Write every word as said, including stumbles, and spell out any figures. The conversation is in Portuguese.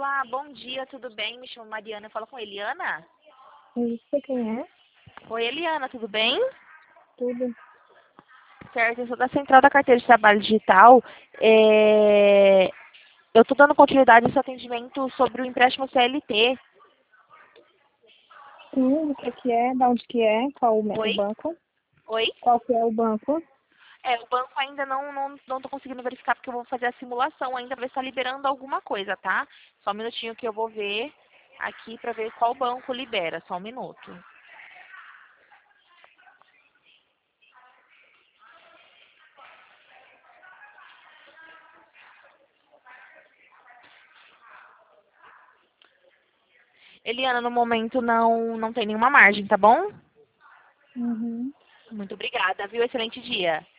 Olá, bom dia, tudo bem? Me chamo Mariana, eu falo com Eliana? E você quem é? Oi, Eliana, tudo bem? Tudo. Certo, eu sou da Central da Carteira de Trabalho Digital. É, Eu estou dando continuidade nesse atendimento sobre o empréstimo C L T. Sim, o que que é? Da onde que é? Qual o, me- o Oi? banco? Oi? Qual que é o banco? É, o banco ainda não não não tô conseguindo verificar porque eu vou fazer a simulação ainda para ver se está liberando alguma coisa, tá? Só um minutinho que eu vou ver aqui para ver qual banco libera, só um minuto. Eliana, no momento não não tem nenhuma margem, tá bom? Uhum. Muito obrigada, viu? Excelente dia.